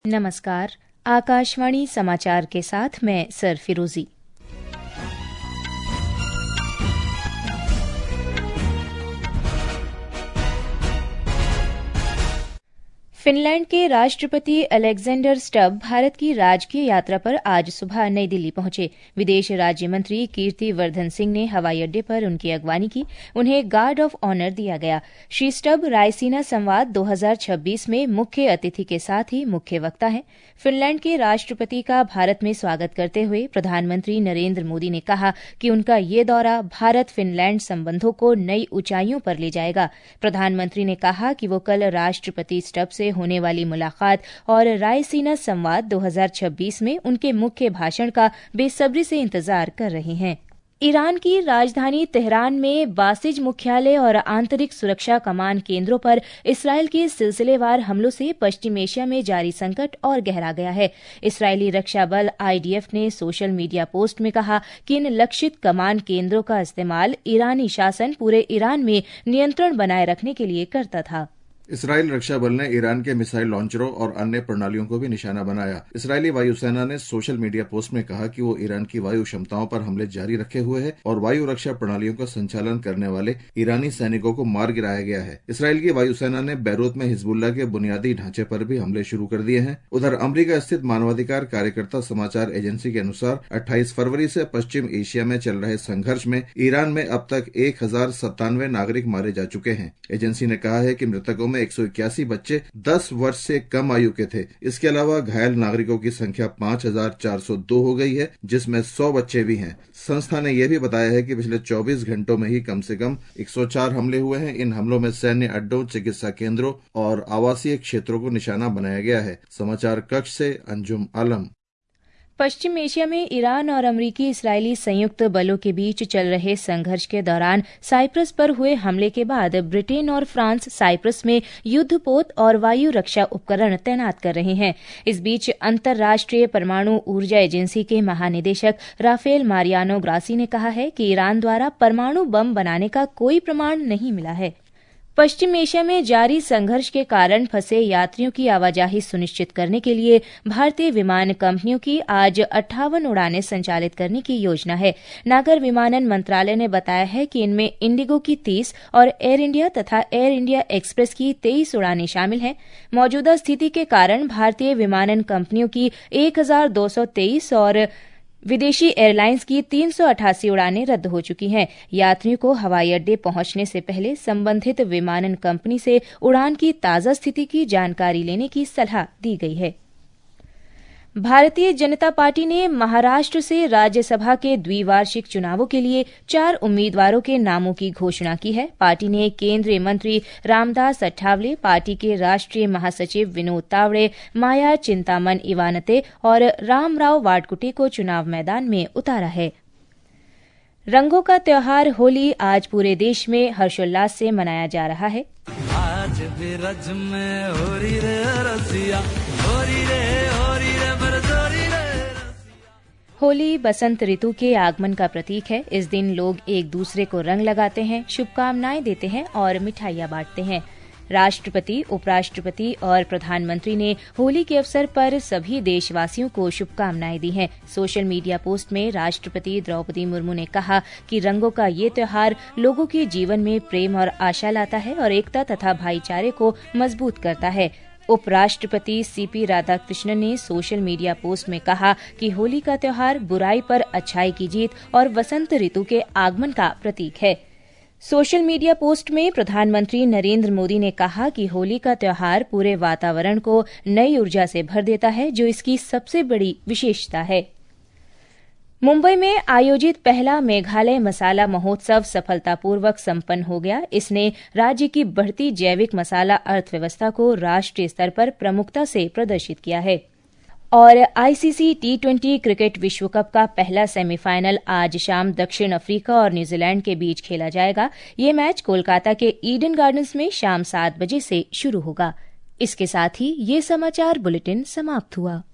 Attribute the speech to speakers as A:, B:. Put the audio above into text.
A: नमस्कार। आकाशवाणी समाचार के साथ मैं सर फिरोजी। फिनलैंड के राष्ट्रपति अलेक्जेंडर स्टब भारत की राजकीय यात्रा पर आज सुबह नई दिल्ली पहुंचे। विदेश राज्य मंत्री कीर्ति वर्धन सिंह ने हवाई अड्डे पर उनकी अगवानी की। उन्हें गार्ड ऑफ ऑनर दिया गया। श्री स्टब रायसीना संवाद 2026 में मुख्य अतिथि के साथ ही मुख्य वक्ता हैं। फिनलैंड के राष्ट्रपति का भारत में स्वागत करते हुए प्रधानमंत्री नरेंद्र मोदी ने कहा कि उनका ये दौरा भारत फिनलैंड संबंधों को नई ऊंचाइयों पर ले जाएगा। प्रधानमंत्री ने कहा कि वो कल राष्ट्रपति स्टब से होने वाली मुलाकात और रायसीना संवाद 2026 में उनके मुख्य भाषण का बेसब्री से इंतजार कर रहे हैं। ईरान की राजधानी तेहरान में बासिज मुख्यालय और आंतरिक सुरक्षा कमान केंद्रों पर इसराइल के सिलसिलेवार हमलों से पश्चिम एशिया में जारी संकट और गहरा गया है। इस्राएली रक्षा बल IDF ने सोशल मीडिया पोस्ट में कहा कि इन लक्षित कमान केंद्रों का इस्तेमाल ईरानी शासन पूरे ईरान में नियंत्रण बनाए रखने के लिए करता था।
B: इसराइल रक्षा बल ने ईरान के मिसाइल लॉन्चरों और अन्य प्रणालियों को भी निशाना बनाया। इसराइली वायुसेना ने सोशल मीडिया पोस्ट में कहा कि वो ईरान की वायु क्षमताओं पर हमले जारी रखे हुए है और वायु रक्षा प्रणालियों का संचालन करने वाले ईरानी सैनिकों को मार गिराया गया है। इसराइल की वायुसेना ने बैरूत में हिजबुल्ला के बुनियादी ढांचे पर भी हमले शुरू कर दिए हैं। उधर अमरीका स्थित मानवाधिकार कार्यकर्ता समाचार एजेंसी के अनुसार 28 फरवरी से पश्चिम एशिया में चल रहे संघर्ष में ईरान में अब तक 1097 नागरिक मारे जा चुके हैं। एजेंसी ने कहा है कि मृतकों में 181 बच्चे 10 वर्ष से कम आयु के थे। इसके अलावा घायल नागरिकों की संख्या 5402 हो गई है, जिसमें 100 बच्चे भी हैं। संस्था ने यह भी बताया है कि पिछले 24 घंटों में ही कम से कम 104 हमले हुए हैं। इन हमलों में सैन्य अड्डों, चिकित्सा केंद्रों और आवासीय क्षेत्रों को निशाना बनाया गया है। समाचार कक्ष से अंजुम आलम।
A: पश्चिम एशिया में ईरान और अमरीकी इस्राएली संयुक्त बलों के बीच चल रहे संघर्ष के दौरान साइप्रस पर हुए हमले के बाद ब्रिटेन और फ्रांस साइप्रस में युद्धपोत और वायु रक्षा उपकरण तैनात कर रहे हैं। इस बीच अंतर्राष्ट्रीय परमाणु ऊर्जा एजेंसी के महानिदेशक राफेल मारियानो ग्रासी ने कहा है कि ईरान द्वारा परमाणु बम बनाने का कोई प्रमाण नहीं मिला है। पश्चिम एशिया में जारी संघर्ष के कारण फंसे यात्रियों की आवाजाही सुनिश्चित करने के लिए भारतीय विमान कंपनियों की आज 58 उड़ानें संचालित करने की योजना है। नागर विमानन मंत्रालय ने बताया है कि इनमें इंडिगो की 30 और एयर इंडिया तथा एयर इंडिया एक्सप्रेस की 23 उड़ानें शामिल हैं। मौजूदा स्थिति के कारण भारतीय विमानन कंपनियों की 1223 और विदेशी एयरलाइंस की 388 उड़ानें रद्द हो चुकी हैं। यात्रियों को हवाई अड्डे पहुंचने से पहले संबंधित विमानन कंपनी से उड़ान की ताजा स्थिति की जानकारी लेने की सलाह दी गई है। भारतीय जनता पार्टी ने महाराष्ट्र से राज्यसभा के द्विवार्षिक चुनावों के लिए 4 उम्मीदवारों के नामों की घोषणा की है। पार्टी ने केंद्रीय मंत्री रामदास अठावले, पार्टी के राष्ट्रीय महासचिव विनोद तावड़े, माया चिंतामन इवानते और रामराव वाडकुटे को चुनाव मैदान में उतारा है। रंगों का त्योहार होली आज पूरे देश में हर्षोल्लास से मनाया जा रहा है।
C: आज भी रज में हो रही रे रसिया, हो रही रे बरसोरी रे।
A: होली बसंत ऋतु के आगमन का प्रतीक है। इस दिन लोग एक दूसरे को रंग लगाते हैं, शुभकामनाएं देते हैं और मिठाइयां बांटते हैं। राष्ट्रपति, उपराष्ट्रपति और प्रधानमंत्री ने होली के अवसर पर सभी देशवासियों को शुभकामनाएं दी हैं। सोशल मीडिया पोस्ट में राष्ट्रपति द्रौपदी मुर्मू ने कहा कि रंगों का ये त्योहार लोगों के जीवन में प्रेम और आशा लाता है और एकता तथा भाईचारे को मजबूत करता है। उपराष्ट्रपति CP राधाकृष्णन ने सोशल मीडिया पोस्ट में कहा कि होली का त्योहार बुराई पर अच्छाई की जीत और वसंत ऋतु के आगमन का प्रतीक है। सोशल मीडिया पोस्ट में प्रधानमंत्री नरेंद्र मोदी ने कहा कि होली का त्योहार पूरे वातावरण को नई ऊर्जा से भर देता है, जो इसकी सबसे बड़ी विशेषता है। मुंबई में आयोजित पहला मेघालय मसाला महोत्सव सफलतापूर्वक संपन्न हो गया। इसने राज्य की बढ़ती जैविक मसाला अर्थव्यवस्था को राष्ट्रीय स्तर पर प्रमुखता से प्रदर्शित किया है। और ICC T20 क्रिकेट विश्व कप का पहला सेमीफाइनल आज शाम दक्षिण अफ्रीका और न्यूजीलैंड के बीच खेला जाएगा। ये मैच कोलकाता के ईडन गार्डन्स में शाम 7 बजे से शुरू होगा। इसके साथ ही ये समाचार बुलेटिन समाप्त हुआ।